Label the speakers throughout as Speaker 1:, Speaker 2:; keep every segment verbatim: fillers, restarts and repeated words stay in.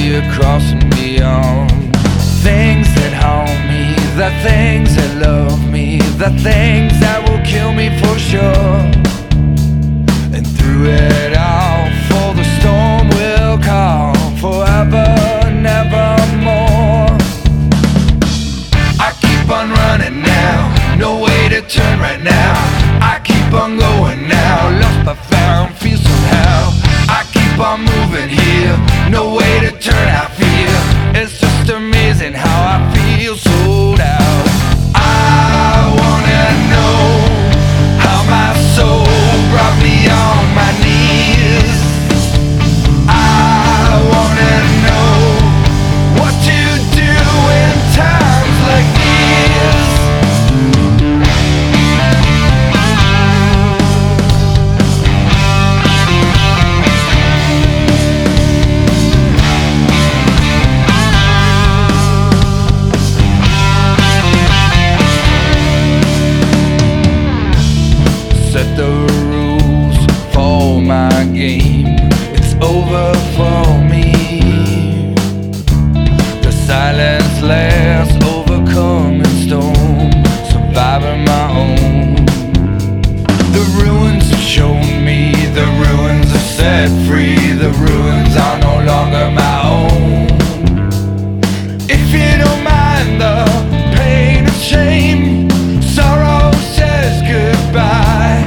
Speaker 1: see across and beyond. Things that haunt me, the things that love me, the things that will kill me for sure. And through it all, for the storm will call, forever, nevermore. I keep on running now, no way to turn right now. I keep on going now, lost but found, feel somehow. I keep on moving here, no way to turn, I feel. It's just amazing how I feel sold out. I wanna know how my soul brought me on my knees. I wanna know what to do in times like these. Set the rules for my game. It's over for me. The silence lasts, overcoming storm, surviving my own. The ruins have shown me, the ruins have set free. The ruins are no longer my own. If you don't mind the pain and shame, sorrow says goodbye.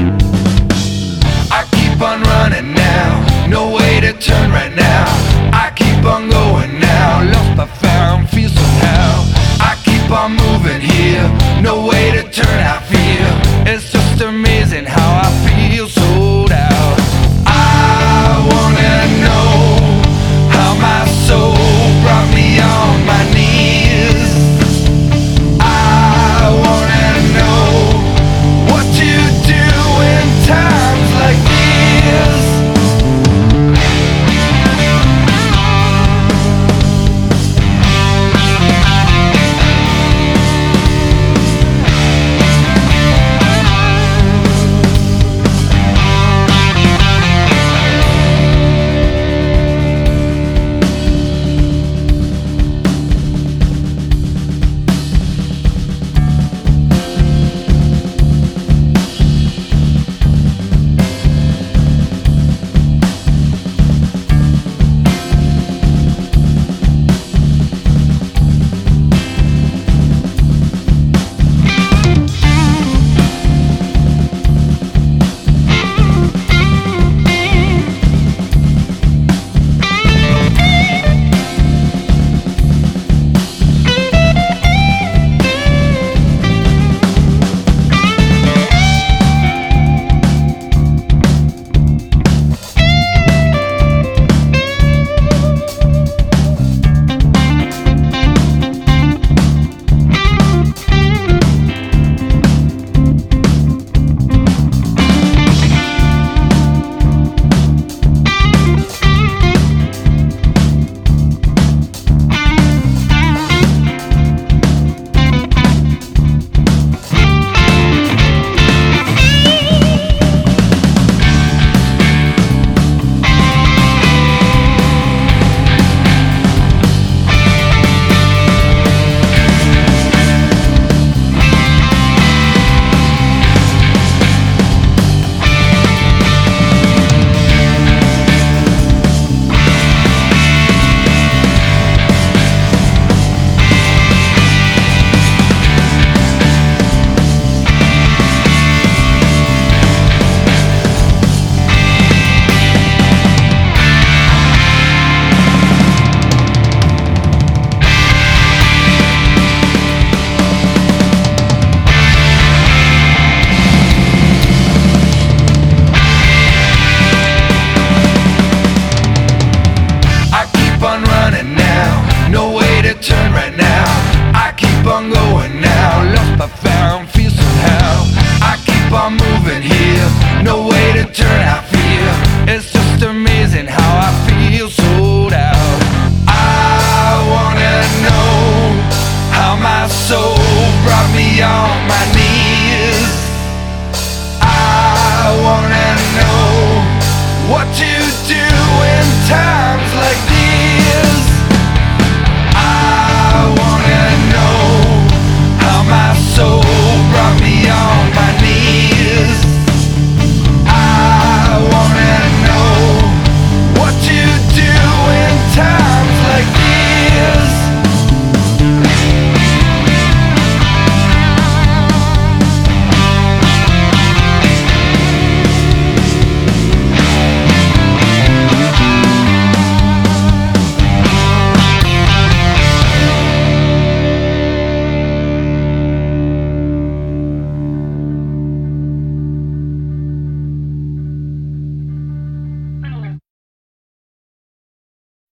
Speaker 1: I keep on running now, no way to turn right now. I keep on going now, lost but found, feel somehow. I keep on moving here, no way to turn, I feel. It's just amazing how I feel sold out. I wanna know how my soul brought me on my knees. I wanna know what to do in times like these. Turn right